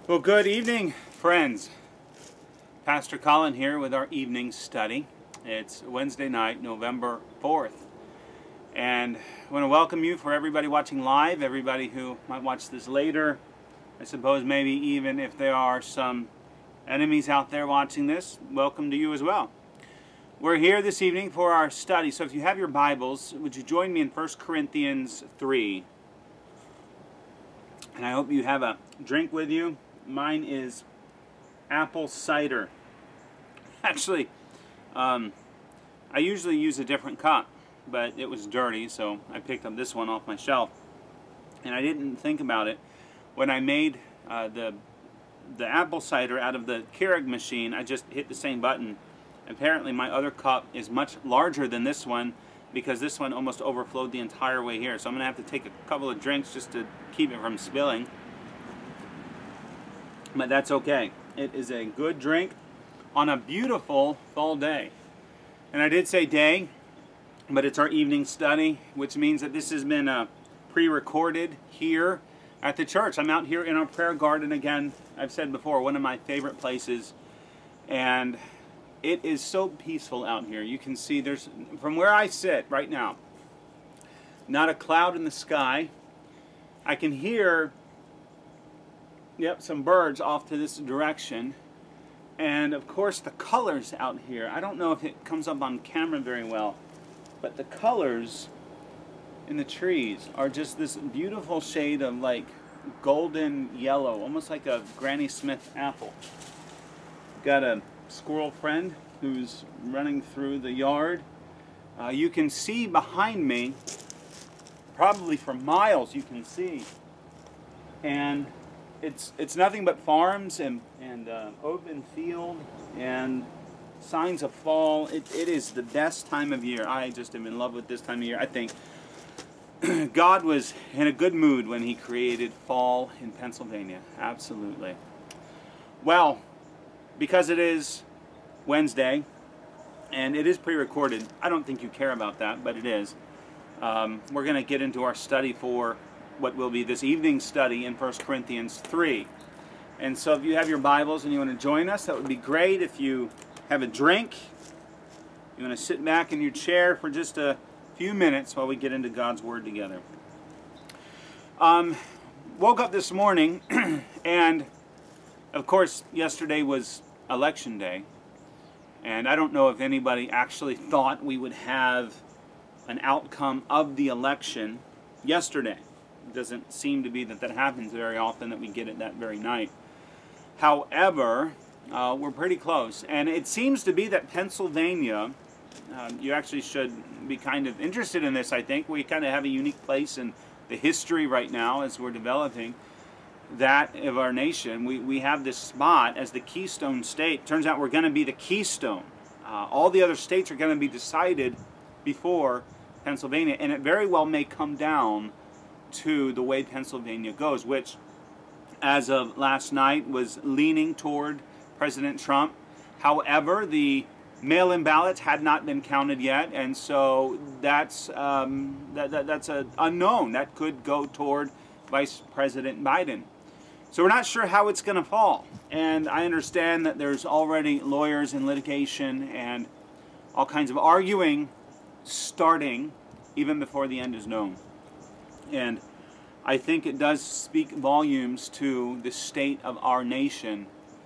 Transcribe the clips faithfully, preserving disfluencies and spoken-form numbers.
Well, good evening, friends. Pastor Colin here with our evening study. It's Wednesday night, November fourth. And I want to welcome you for everybody watching live, everybody who might watch this later. I suppose maybe even if there are some enemies out there watching this, welcome to you as well. We're here this evening for our study. So if you have your Bibles, would you join me in First Corinthians three? And I hope you have a drink with you. Mine is apple cider. Actually, um, I usually use a different cup, but it was dirty, so I picked up this one off my shelf. And I didn't think about it. When I made uh, the, the apple cider out of the Keurig machine, I just hit the same button. Apparently my other cup is much larger than this one because this one almost overflowed the entire way here. So I'm going to have to take a couple of drinks just to keep it from spilling. But that's okay. It is a good drink on a beautiful fall day. And I did say day, but it's our evening study, which means that this has been uh, pre-recorded here at the church. I'm out here in our prayer garden again. I've said before, one of my favorite places. And it is so peaceful out here. You can see there's, from where I sit right now, not a cloud in the sky. I can hear Yep, some birds off to this direction. And of course the colors out here, I don't know if it comes up on camera very well, but the colors in the trees are just this beautiful shade of like golden yellow, almost like a Granny Smith apple. Got a squirrel friend who's running through the yard. Uh, you can see behind me, probably for miles you can see, and It's it's nothing but farms and, and uh, open field and signs of fall. It, it is the best time of year. I just am in love with this time of year. I think God was in a good mood when He created fall in Pennsylvania. Absolutely. Well, because it is Wednesday and it is pre-recorded, I don't think you care about that, but it is. Um, we're going to get into our study for what will be this evening's study in First Corinthians three. And so if you have your Bibles and you want to join us, that would be great. If you have a drink, you want to sit back in your chair for just a few minutes while we get into God's Word together. Um, woke up this morning, and of course, yesterday was Election Day. And I don't know if anybody actually thought we would have an outcome of the election yesterday. It doesn't seem to be that that happens very often, that we get it that very night. However, uh, we're pretty close. And it seems to be that Pennsylvania, uh, you actually should be kind of interested in this, I think. We kind of have a unique place in the history right now as we're developing that of our nation. We, we have this spot as the Keystone State. Turns out we're going to be the Keystone. Uh, all the other states are going to be decided before Pennsylvania. And it very well may come down to the way Pennsylvania goes, which as of last night was leaning toward President Trump. However, the mail-in ballots had not been counted yet, and so that's um, that, that, that's an unknown. That could go toward Vice President Biden. So we're not sure how it's going to fall. And I understand that there's already lawyers in litigation and all kinds of arguing starting even before the end is known. And I think it does speak volumes to the state of our nation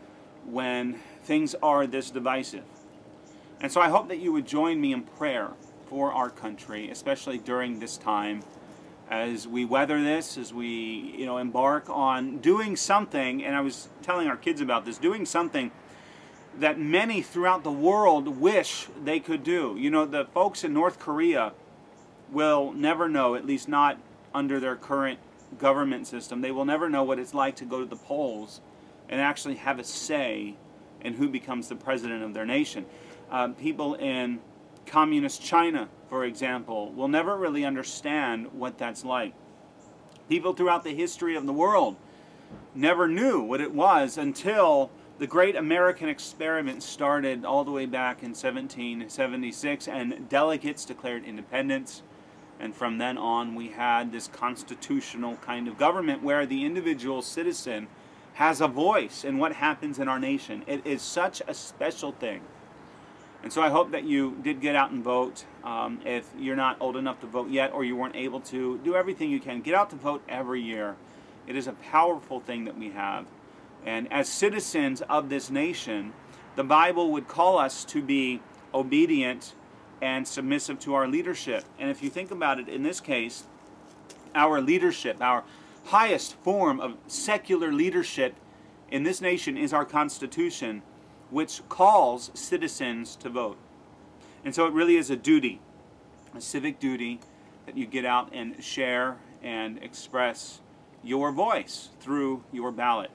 when things are this divisive. And so I hope that you would join me in prayer for our country, especially during this time, as we weather this, as we, you know, embark on doing something, and I was telling our kids about this, doing something that many throughout the world wish they could do. You know, the folks in North Korea will never know, at least not under their current government system, they will never know what it's like to go to the polls and actually have a say in who becomes the president of their nation. Um, people in communist China, for example, will never really understand what that's like. People throughout the history of the world never knew what it was until the great American experiment started all the way back in seventeen seventy-six, and delegates declared independence. And from then on, we had this constitutional kind of government where the individual citizen has a voice in what happens in our nation. It is such a special thing. And so I hope that you did get out and vote. Um, if you're not old enough to vote yet, or you weren't able to, do everything you can. Get out to vote every year. It is a powerful thing that we have. And as citizens of this nation, the Bible would call us to be obedient and submissive to our leadership. And if you think about it, in this case, our leadership, our highest form of secular leadership in this nation is our Constitution, which calls citizens to vote. And so it really is a duty, a civic duty, that you get out and share and express your voice through your ballot.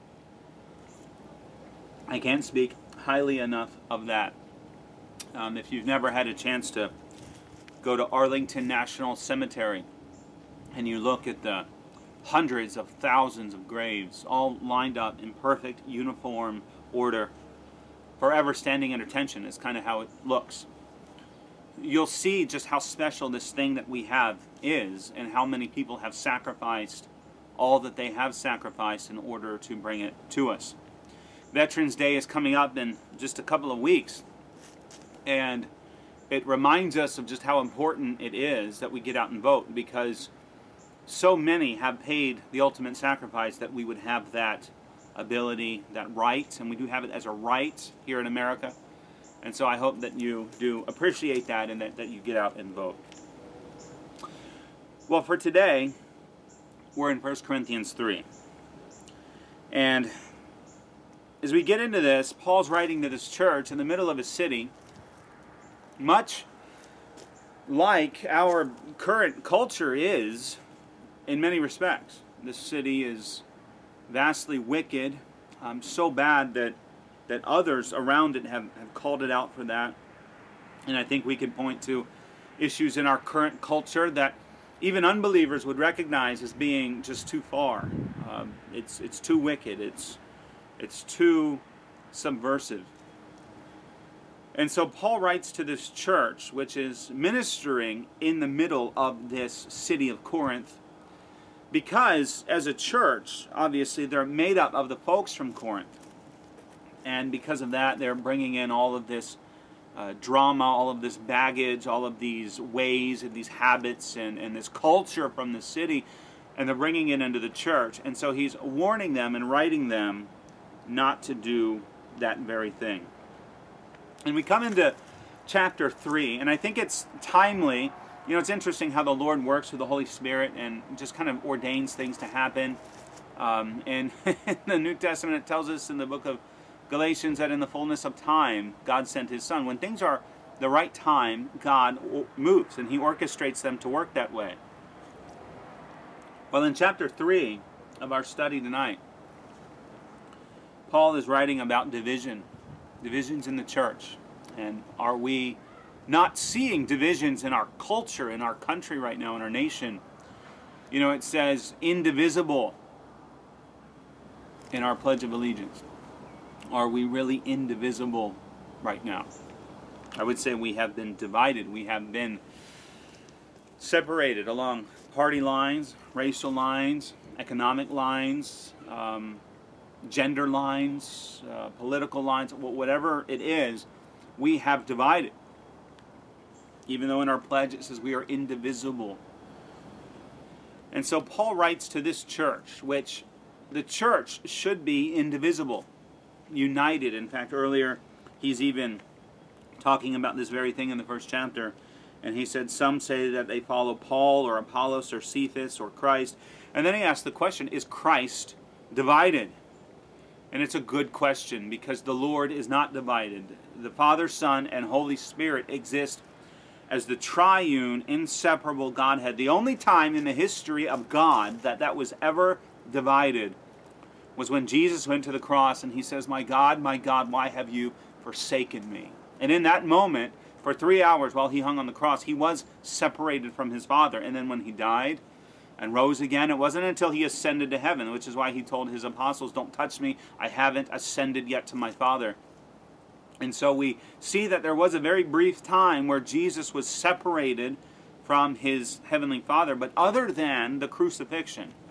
I can't speak highly enough of that. Um, if you've never had a chance to go to Arlington National Cemetery and you look at the hundreds of thousands of graves all lined up in perfect uniform order, forever standing at attention is kind of how it looks. You'll see just how special this thing that we have is, and how many people have sacrificed all that they have sacrificed in order to bring it to us. Veterans Day is coming up in just a couple of weeks, and it reminds us of just how important it is that we get out and vote, because so many have paid the ultimate sacrifice that we would have that ability, that right, and we do have it as a right here in America. And so I hope that you do appreciate that, and that, that you get out and vote. Well, for today, we're in First Corinthians three. And as we get into this, Paul's writing to this church in the middle of a city, much like our current culture is in many respects. This city is vastly wicked, um, so bad that that others around it have, have called it out for that. And I think we could point to issues in our current culture that even unbelievers would recognize as being just too far. Um, it's it's too wicked. It's it's too subversive. And so Paul writes to this church, which is ministering in the middle of this city of Corinth, because as a church, obviously, they're made up of the folks from Corinth. And because of that, they're bringing in all of this uh, drama, all of this baggage, all of these ways and these habits and, and this culture from the city, and they're bringing it into the church. And so he's warning them and writing them not to do that very thing. And we come into chapter three, and I think it's timely. You know, it's interesting how the Lord works with the Holy Spirit and just kind of ordains things to happen. Um, and in the New Testament, it tells us in the book of Galatians that in the fullness of time, God sent His Son. When things are the right time, God moves, and He orchestrates them to work that way. Well, in chapter three of our study tonight, Paul is writing about division, divisions in the church. And are we not seeing divisions in our culture, in our country right now, in our nation? You know, it says indivisible in our Pledge of Allegiance. Are we really indivisible right now? I would say we have been divided. We have been separated along party lines, racial lines, economic lines, um, gender lines, uh, political lines, whatever it is, we have divided. Even though in our pledge it says we are indivisible. And so Paul writes to this church, which the church should be indivisible, united. In fact, earlier he's even talking about this very thing in the first chapter. And he said, some say that they follow Paul or Apollos or Cephas or Christ. And then he asked the question, is Christ divided? And it's a good question, because the Lord is not divided. The Father, Son, and Holy Spirit exist as the triune, inseparable Godhead. The only time in the history of God that that was ever divided was when Jesus went to the cross and He says, my God, my God, why have you forsaken me? And in that moment, for three hours while He hung on the cross, He was separated from His Father. And then when He died and rose again, it wasn't until He ascended to heaven, which is why He told His apostles, don't touch me, I haven't ascended yet to my Father. And so we see that there was a very brief time where Jesus was separated from His Heavenly Father. But other than the crucifixion,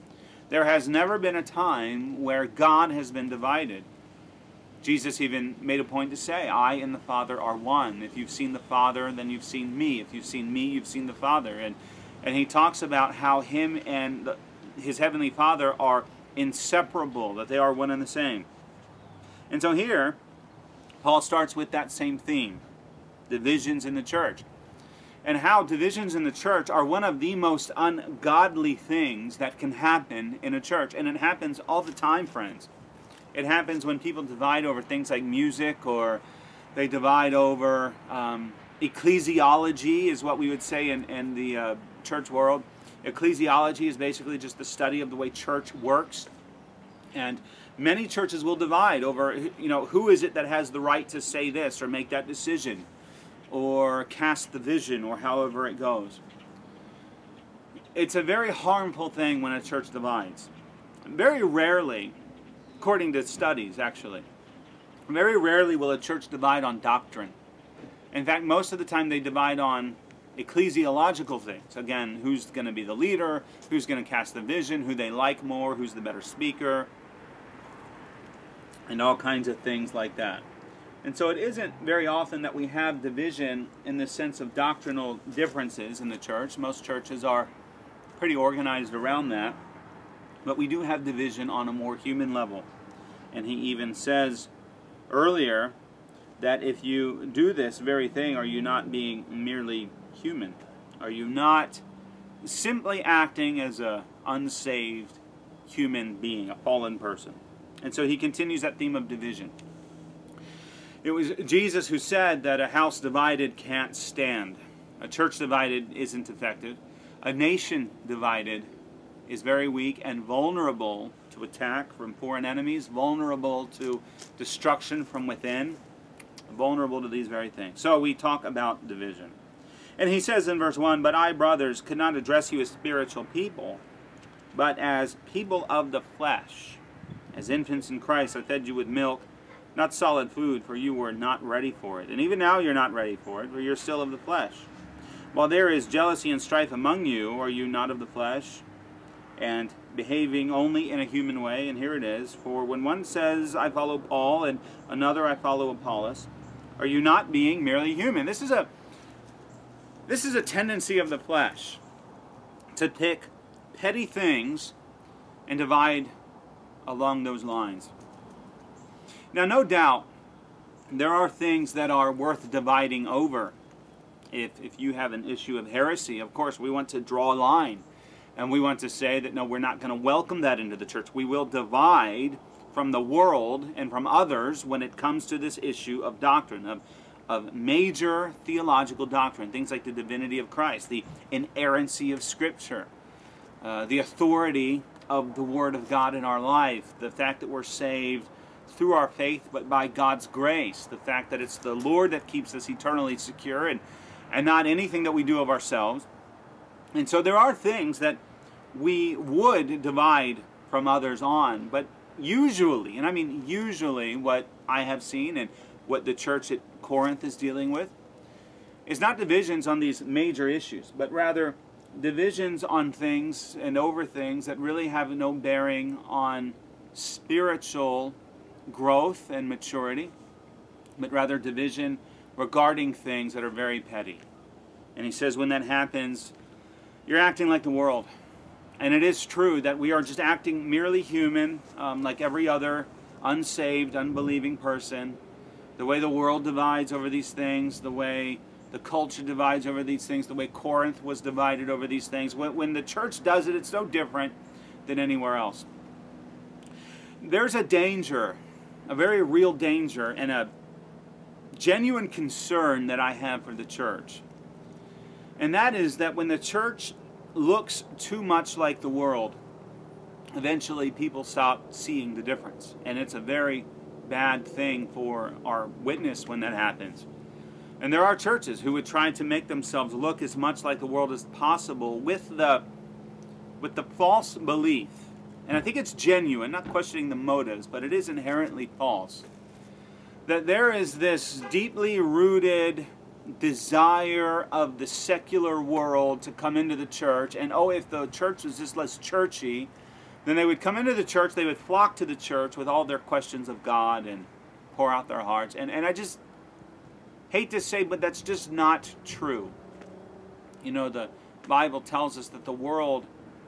There has never been a time where God has been divided. Jesus even made a point to say, I and the Father are one. If you've seen the Father, then you've seen me. If you've seen me, you've seen the Father. And and he talks about how him and the, his heavenly Father are inseparable, that they are one and the same. And so here, Paul starts with that same theme, divisions in the church. And how divisions in the church are one of the most ungodly things that can happen in a church. And it happens all the time, friends. It happens when people divide over things like music, or they divide over um, ecclesiology, is what we would say in, in the uh, church world. Ecclesiology is basically just the study of the way church works. And many churches will divide over, you know, who is it that has the right to say this or make that decision or cast the vision, or however it goes. It's a very harmful thing when a church divides. Very rarely, according to studies actually, very rarely will a church divide on doctrine. In fact, most of the time they divide on ecclesiological things. Again, who's going to be the leader, who's going to cast the vision, who they like more, who's the better speaker, and all kinds of things like that. And so it isn't very often that we have division in the sense of doctrinal differences in the church. Most churches are pretty organized around that. But we do have division on a more human level. And he even says earlier that if you do this very thing, are you not being merely human? Are you not simply acting as an unsaved human being, a fallen person? And so he continues that theme of division. It was Jesus who said that a house divided can't stand. A church divided isn't effective. A nation divided is very weak and vulnerable to attack from foreign enemies, vulnerable to destruction from within, vulnerable to these very things. So we talk about division. And he says in verse one, but I, brothers, could not address you as spiritual people, but as people of the flesh. As infants in Christ, I fed you with milk, not solid food, for you were not ready for it. And even now you're not ready for it, for you're still of the flesh. While there is jealousy and strife among you, are you not of the flesh, and behaving only in a human way? And here it is, for when one says, I follow Paul, and another, I follow Apollos, are you not being merely human? This is a, this is a tendency of the flesh, to pick petty things and divide along those lines. Now, no doubt, there are things that are worth dividing over. If, if you have an issue of heresy, of course, we want to draw a line. And we want to say that, no, we're not going to welcome that into the church. We will divide from the world and from others when it comes to this issue of doctrine, of, of major theological doctrine, things like the divinity of Christ, the inerrancy of Scripture, uh, the authority of the Word of God in our life, the fact that we're saved through our faith, but by God's grace, the fact that it's the Lord that keeps us eternally secure, and, and not anything that we do of ourselves. And so there are things that we would divide from others on, but usually, and I mean usually, what I have seen and what the church at Corinth is dealing with is not divisions on these major issues, but rather divisions on things and over things that really have no bearing on spiritual growth and maturity, but rather division regarding things that are very petty. And he says when that happens, you're acting like the world. And it is true that we are just acting merely human, um, like every other unsaved, unbelieving person. The way the world divides over these things, the way the culture divides over these things, the way Corinth was divided over these things. When, when the church does it, it's no different than anywhere else. There's a danger, a very real danger, and a genuine concern that I have for the church. And that is that when the church looks too much like the world, eventually people stop seeing the difference. And it's a very bad thing for our witness when that happens. And there are churches who would try to make themselves look as much like the world as possible with the with the false belief. And I think it's genuine, not questioning the motives, but it is inherently false, that there is this deeply rooted desire of the secular world to come into the church, and oh, if the church was just less churchy, then they would come into the church, they would flock to the church with all their questions of God and pour out their hearts. And, and I just hate to say, but that's just not true. You know, the Bible tells us that the world,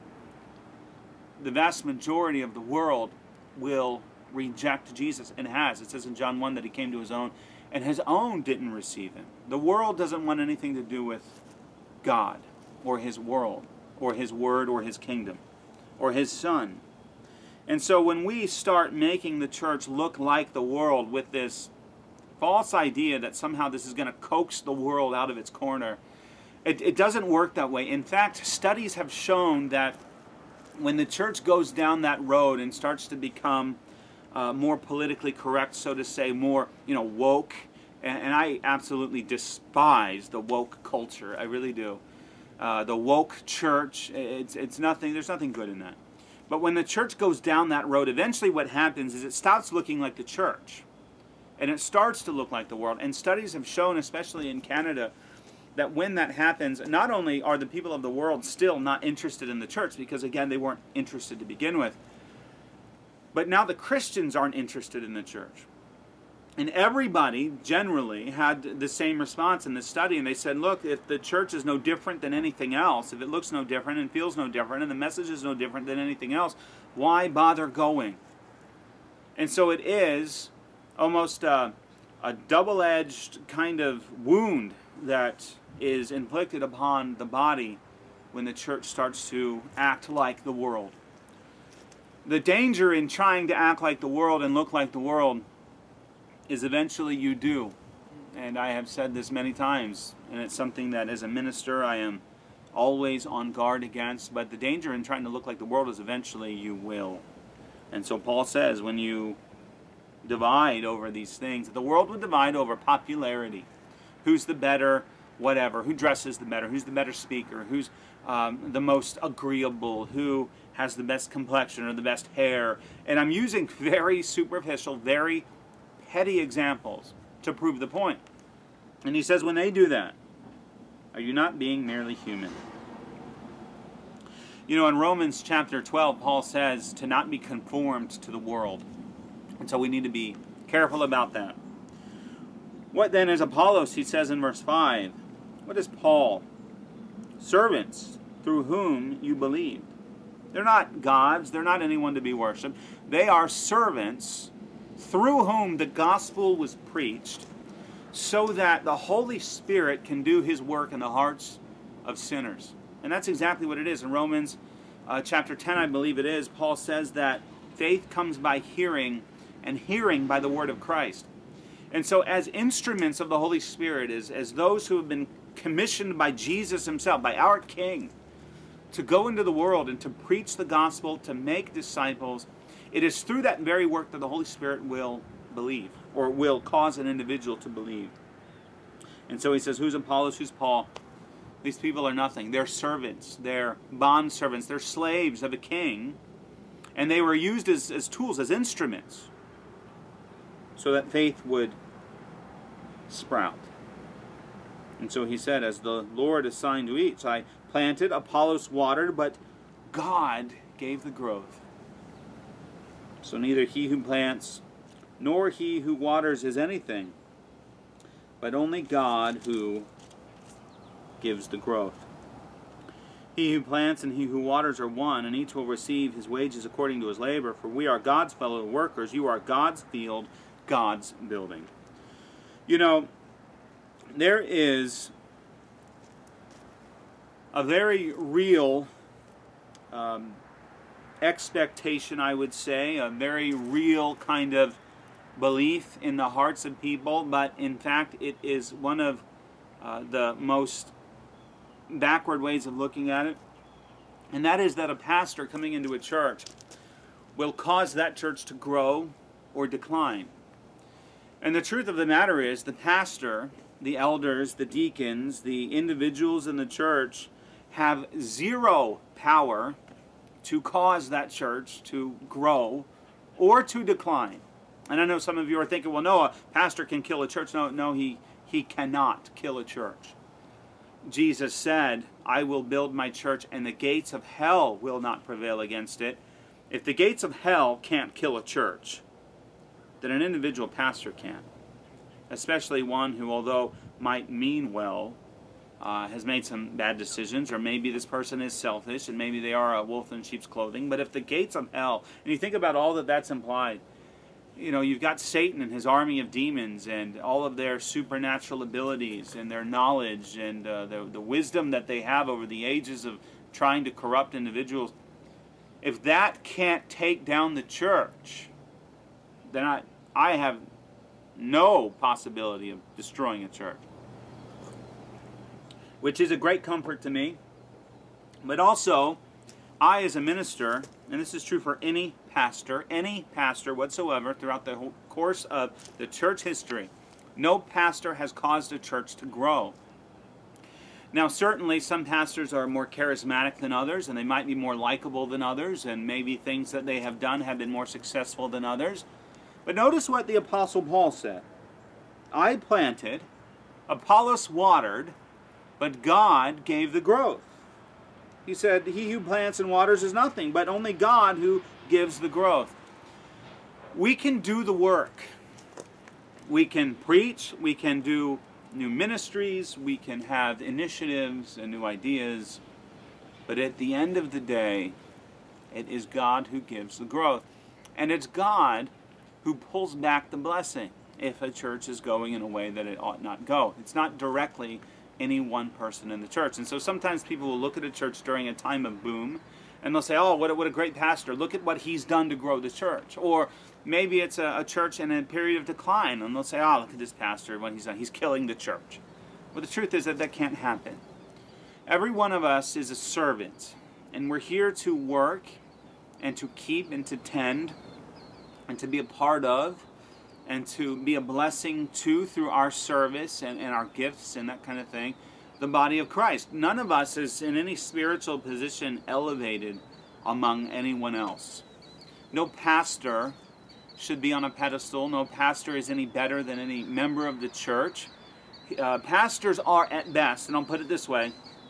the vast majority of the world will reject Jesus, and has. It says in John one that he came to his own, and his own didn't receive him. The world doesn't want anything to do with God, or his world, or his word, or his kingdom, or his son. And so when we start making the church look like the world with this false idea that somehow this is going to coax the world out of its corner, it, it doesn't work that way. In fact, studies have shown that when the church goes down that road and starts to become uh, more politically correct, so to say, more, you know, woke, and, and I absolutely despise the woke culture. I really do. Uh, the woke church, it's it's nothing. There's nothing good in that. But when the church goes down that road, eventually what happens is it stops looking like the church, and it starts to look like the world. And studies have shown, especially in Canada, that when that happens, not only are the people of the world still not interested in the church, because again, they weren't interested to begin with, but now the Christians aren't interested in the church. And everybody generally had the same response in this study, and they said, look, if the church is no different than anything else, if it looks no different and feels no different, and the message is no different than anything else, why bother going? And so it is almost a, a double-edged kind of wound that is inflicted upon the body when the church starts to act like the world. The danger in trying to act like the world and look like the world is eventually you do. And I have said this many times, and it's something that as a minister I am always on guard against, but the danger in trying to look like the world is eventually you will. And so Paul says when you divide over these things, the world would divide over popularity. Who's the better whatever, who dresses the better, who's the better speaker, who's um, the most agreeable, who has the best complexion or the best hair. And I'm using very superficial, very petty examples to prove the point. And he says when they do that, are you not being merely human? You know, in Romans chapter twelve, Paul says to not be conformed to the world. And so we need to be careful about that. What then is Apollos, he says in verse five. What is Paul? Servants through whom you believed. They're not gods. They're not anyone to be worshipped. They are servants through whom the gospel was preached, so that the Holy Spirit can do his work in the hearts of sinners. And that's exactly what it is. In Romans uh, chapter ten, I believe it is, Paul says that faith comes by hearing, and hearing by the word of Christ. And so as instruments of the Holy Spirit, as, as those who have been commissioned by Jesus himself, by our King, to go into the world and to preach the gospel, to make disciples, it is through that very work that the Holy Spirit will believe, or will cause an individual to believe. And so he says, who's Apollos, who's Paul? These people are nothing. They're servants. They're bond servants. They're slaves of a king. And they were used as, as tools, as instruments, so that faith would sprout. And so he said, as the Lord assigned to each, I planted, Apollos watered, but God gave the growth. So neither he who plants nor he who waters is anything, but only God who gives the growth. He who plants and he who waters are one, and each will receive his wages according to his labor. For we are God's fellow workers. You are God's field, God's building. You know, there is a very real um, expectation, I would say, a very real kind of belief in the hearts of people, but in fact it is one of uh, the most backward ways of looking at it. And that is that a pastor coming into a church will cause that church to grow or decline. And the truth of the matter is, the pastor, the elders, the deacons, the individuals in the church have zero power to cause that church to grow or to decline. And I know some of you are thinking, well, no, a pastor can kill a church. No, no, he, he cannot kill a church. Jesus said, I will build my church, and the gates of hell will not prevail against it. If the gates of hell can't kill a church, then an individual pastor can. Especially one who, although might mean well, uh, has made some bad decisions, or maybe this person is selfish, and maybe they are a wolf in sheep's clothing. But if the gates of hell, and you think about all that that's implied, you know, you've got Satan and his army of demons and all of their supernatural abilities and their knowledge and uh, the, the wisdom that they have over the ages of trying to corrupt individuals. If that can't take down the church, then I, I have no possibility of destroying a church. Which is a great comfort to me. But also, I as a minister, and this is true for any pastor, any pastor whatsoever throughout the whole course of the church history, no pastor has caused a church to grow. Now, certainly some pastors are more charismatic than others, and they might be more likable than others, and maybe things that they have done have been more successful than others. But notice what the Apostle Paul said. I planted, Apollos watered, but God gave the growth. He said, he who plants and waters is nothing, but only God who gives the growth. We can do the work. We can preach, we can do new ministries, we can have initiatives and new ideas, but at the end of the day, it is God who gives the growth. And it's God who pulls back the blessing if a church is going in a way that it ought not go. It's not directly any one person in the church. And so sometimes people will look at a church during a time of boom, and they'll say, oh, what a, what a great pastor. Look at what he's done to grow the church. Or maybe it's a, a church in a period of decline, and they'll say, oh, look at this pastor, what he's done. He's killing the church. Well, the truth is that that can't happen. Every one of us is a servant, and we're here to work and to keep and to tend and to be a part of and to be a blessing to through our service and, and our gifts and that kind of thing, the body of Christ. None of us is in any spiritual position elevated among anyone else. No pastor should be on a pedestal. No pastor is any better than any member of the church. Uh, pastors are at best, and I'll put it this way,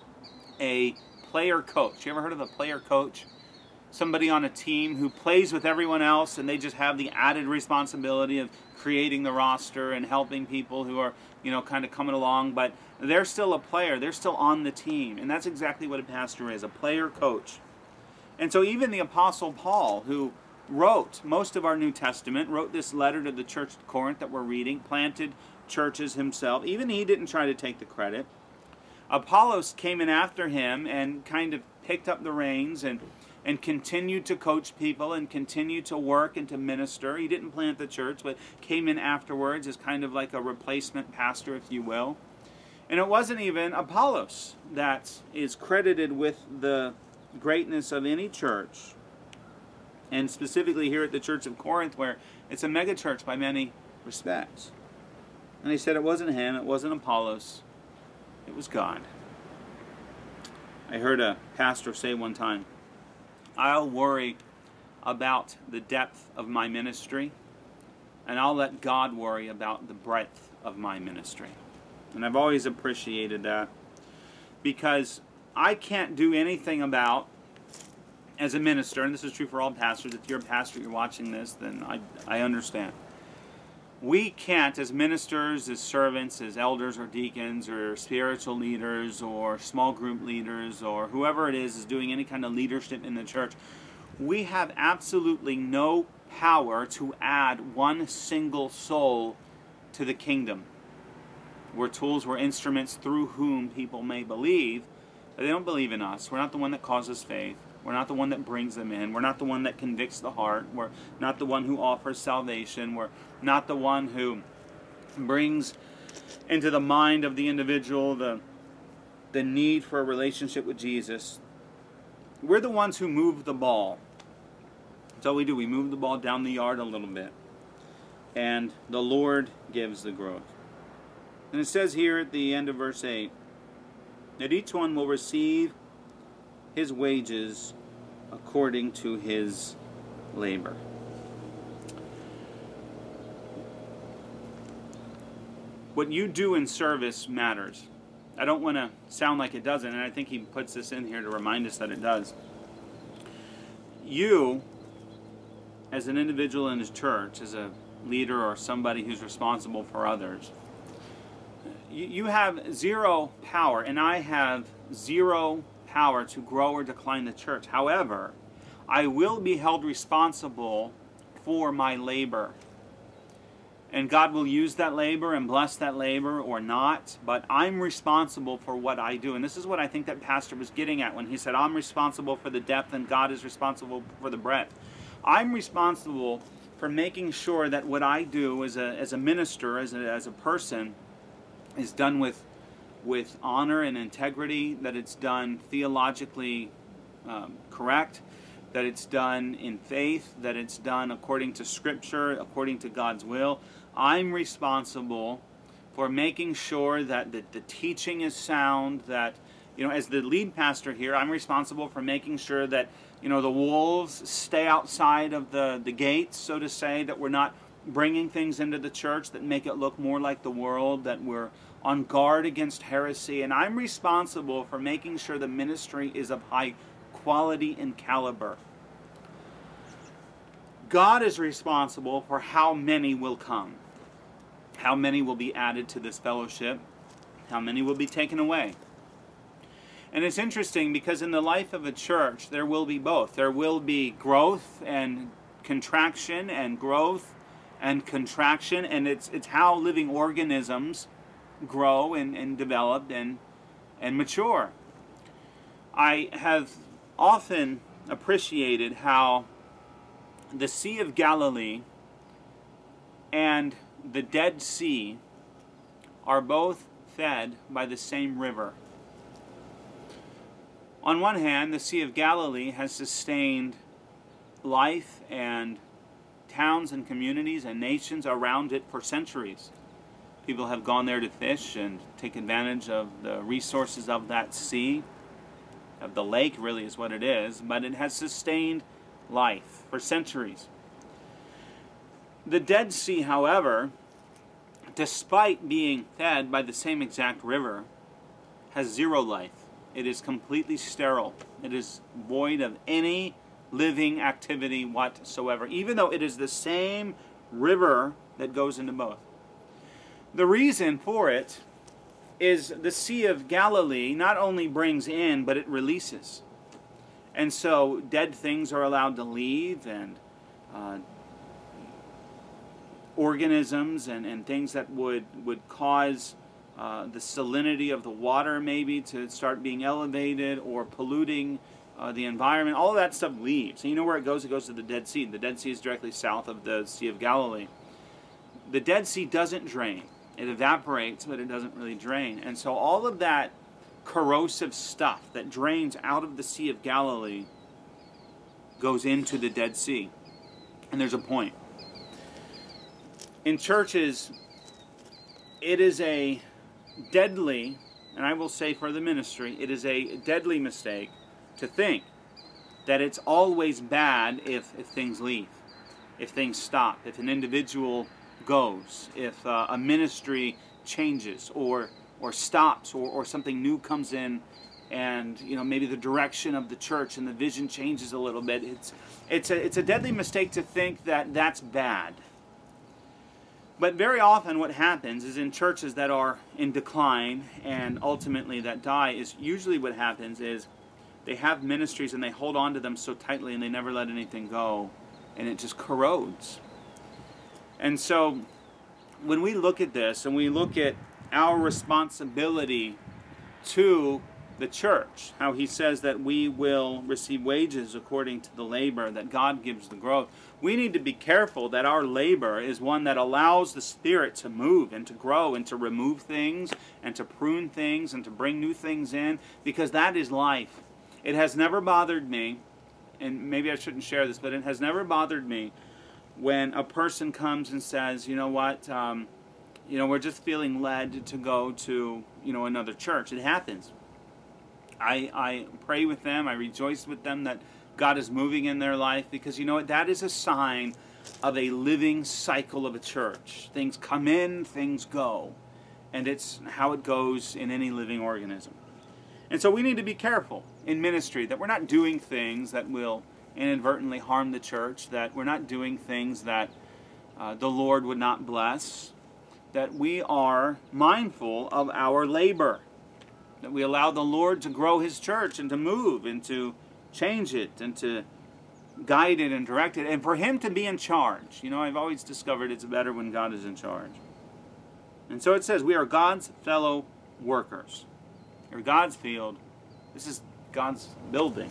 a player coach. You ever heard of a player coach? Somebody on a team who plays with everyone else, and they just have the added responsibility of creating the roster and helping people who are, you know, kind of coming along, but they're still a player. They're still on the team, and that's exactly what a pastor is, a player coach. And so even the Apostle Paul, who wrote most of our New Testament, wrote this letter to the church of Corinth that we're reading, planted churches himself. Even he didn't try to take the credit. Apollos came in after him and kind of picked up the reins and and continued to coach people and continued to work and to minister. He didn't plant the church, but came in afterwards as kind of like a replacement pastor, if you will. And it wasn't even Apollos that is credited with the greatness of any church, and specifically here at the Church of Corinth, where it's a megachurch by many respects. And he said it wasn't him, it wasn't Apollos, it was God. I heard a pastor say one time, I'll worry about the depth of my ministry, and I'll let God worry about the breadth of my ministry. And I've always appreciated that, because I can't do anything about, as a minister, and this is true for all pastors, if you're a pastor, you're watching this, then I, I understand. We can't, as ministers, as servants, as elders or deacons or spiritual leaders or small group leaders or whoever it is is doing any kind of leadership in the church, we have absolutely no power to add one single soul to the kingdom. We're tools, we're instruments through whom people may believe, but they don't believe in us. We're not the one that causes faith. We're not the one that brings them in. We're not the one that convicts the heart. We're not the one who offers salvation. We're not the one who brings into the mind of the individual the, the need for a relationship with Jesus. We're the ones who move the ball. That's all we do. We move the ball down the yard a little bit. And the Lord gives the growth. And it says here at the end of verse eight, that each one will receive his wages according to his labor. What you do in service matters. I don't want to sound like it doesn't, and I think he puts this in here to remind us that it does. You as an individual in his church, as a leader or somebody who's responsible for others, you, you have zero power, and I have zero power to grow or decline the church. However, I will be held responsible for my labor. And God will use that labor and bless that labor or not, but I'm responsible for what I do. And this is what I think that pastor was getting at when he said, I'm responsible for the depth and God is responsible for the breadth. I'm responsible for making sure that what I do as a, as a minister, as a, as a person, is done with, with honor and integrity, that it's done theologically um, correct, that it's done in faith, that it's done according to Scripture, according to God's will. I'm responsible for making sure that the, the teaching is sound, that, you know, as the lead pastor here, I'm responsible for making sure that, you know, the wolves stay outside of the, the gates, so to say, that we're not bringing things into the church that make it look more like the world, that we're on guard against heresy. And I'm responsible for making sure the ministry is of high quality and caliber. God is responsible for how many will come, how many will be added to this fellowship, how many will be taken away. And it's interesting because in the life of a church, there will be both. There will be growth and contraction, and growth and contraction, and it's it's how living organisms grow and, and develop and, and mature. I have often appreciated how the Sea of Galilee and the Dead Sea are both fed by the same river. On one hand, the Sea of Galilee has sustained life and towns and communities and nations around it for centuries. People have gone there to fish and take advantage of the resources of that sea, of the lake really is what it is, but it has sustained life for centuries. The Dead Sea, however, despite being fed by the same exact river, has zero life. It is completely sterile. It is void of any living activity whatsoever, even though it is the same river that goes into both. The reason for it is the Sea of Galilee not only brings in, but it releases. And so dead things are allowed to leave, and uh, organisms and, and things that would, would cause uh, the salinity of the water maybe to start being elevated or polluting uh, the environment. All of that stuff leaves. And you know where it goes? It goes to the Dead Sea. The Dead Sea is directly south of the Sea of Galilee. The Dead Sea doesn't drain. It evaporates, but it doesn't really drain. And so all of that corrosive stuff that drains out of the Sea of Galilee goes into the Dead Sea. And there's a point. In churches, it is a deadly, and I will say for the ministry, it is a deadly mistake to think that it's always bad if, if things leave, if things stop, if an individual goes, if uh, a ministry changes or or stops, or, or something new comes in, and you know maybe the direction of the church and the vision changes a little bit. It's it's a it's a deadly mistake to think that that's bad. But very often what happens is in churches that are in decline and ultimately that die, is usually what happens is they have ministries and they hold on to them so tightly and they never let anything go, and it just corrodes. And so when we look at this and we look at our responsibility to the church, how he says that we will receive wages according to the labor, that God gives the growth, we need to be careful that our labor is one that allows the Spirit to move and to grow and to remove things and to prune things and to bring new things in, because that is life. It has never bothered me, and maybe I shouldn't share this, but it has never bothered me when a person comes and says, you know what, um, you know, we're just feeling led to go to, you know, another church. It happens. I, I pray with them. I rejoice with them that God is moving in their life, because, you know what, that is a sign of a living cycle of a church. Things come in, things go. And it's how it goes in any living organism. And so we need to be careful in ministry that we're not doing things that will inadvertently harm the church, that we're not doing things that uh, the Lord would not bless, that we are mindful of our labor, that we allow the Lord to grow His church and to move and to change it and to guide it and direct it, and for Him to be in charge. You know, I've always discovered it's better when God is in charge. And so it says we are God's fellow workers. We're God's field. This is God's building.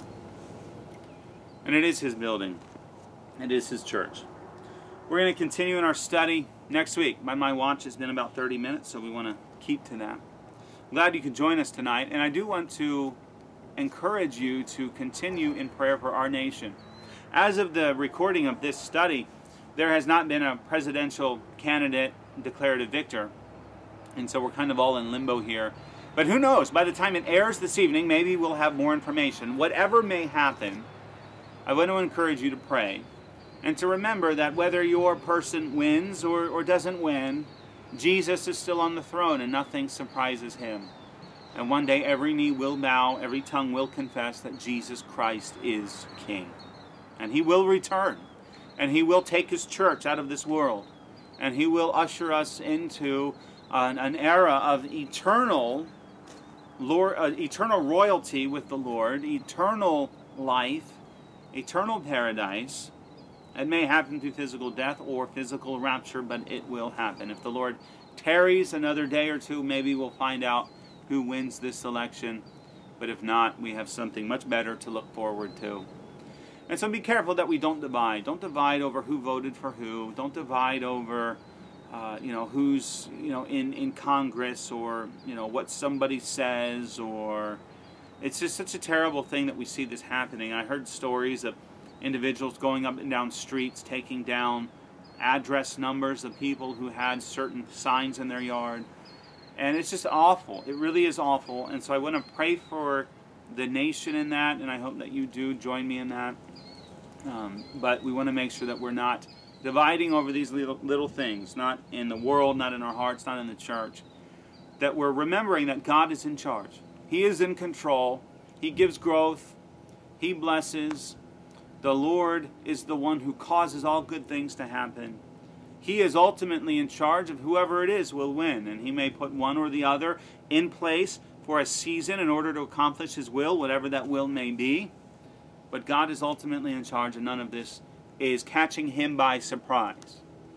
And it is His building. It is His church. We're going to continue in our study next week. By my watch, it's been about thirty minutes, so we want to keep to that. I'm glad you could join us tonight, and I do want to encourage you to continue in prayer for our nation. As of the recording of this study, there has not been a presidential candidate declared a victor, and so we're kind of all in limbo here. But who knows? By the time it airs this evening, maybe we'll have more information. Whatever may happen, I want to encourage you to pray and to remember that whether your person wins or, or doesn't win, Jesus is still on the throne and nothing surprises Him. And one day every knee will bow, every tongue will confess that Jesus Christ is King. And He will return. And He will take His church out of this world. And He will usher us into an, an era of eternal, Lord, uh, eternal royalty with the Lord, eternal life, eternal paradise. It may happen through physical death or physical rapture, but it will happen. If the Lord tarries another day or two, maybe we'll find out who wins this election. But if not, we have something much better to look forward to. And so be careful that we don't divide. Don't divide over who voted for who. Don't divide over, uh, you know, who's, you know, in, in Congress, or, you know, what somebody says, or it's just such a terrible thing that we see this happening. I heard stories of individuals going up and down streets, taking down address numbers of people who had certain signs in their yard. And it's just awful. It really is awful. And so I want to pray for the nation in that, and I hope that you do join me in that. Um, but we want to make sure that we're not dividing over these little, little things, not in the world, not in our hearts, not in the church. That we're remembering that God is in charge. He is in control. He gives growth. He blesses. The Lord is the one who causes all good things to happen. He is ultimately in charge of whoever it is will win. And He may put one or the other in place for a season in order to accomplish His will, whatever that will may be. But God is ultimately in charge, and none of this is catching Him by surprise.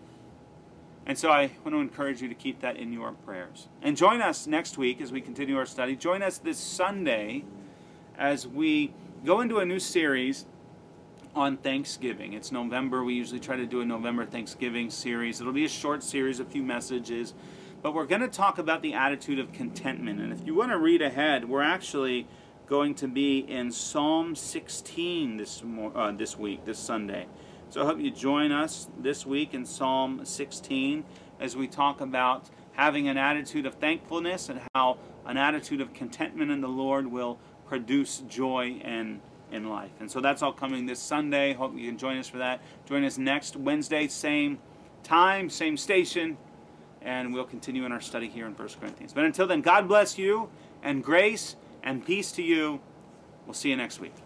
And so I want to encourage you to keep that in your prayers. And join us next week as we continue our study. Join us this Sunday as we go into a new series on Thanksgiving. It's November. We usually try to do a November Thanksgiving series. It'll be a short series, a few messages. But we're going to talk about the attitude of contentment. And if you want to read ahead, we're actually going to be in Psalm sixteen this, uh, this week, this Sunday. So I hope you join us this week in Psalm sixteen as we talk about having an attitude of thankfulness and how an attitude of contentment in the Lord will produce joy and in life. And so that's all coming this Sunday. Hope you can join us for that. Join us next Wednesday, same time, same station, and we'll continue in our study here in First Corinthians. But until then, God bless you, and grace and peace to you. We'll see you next week.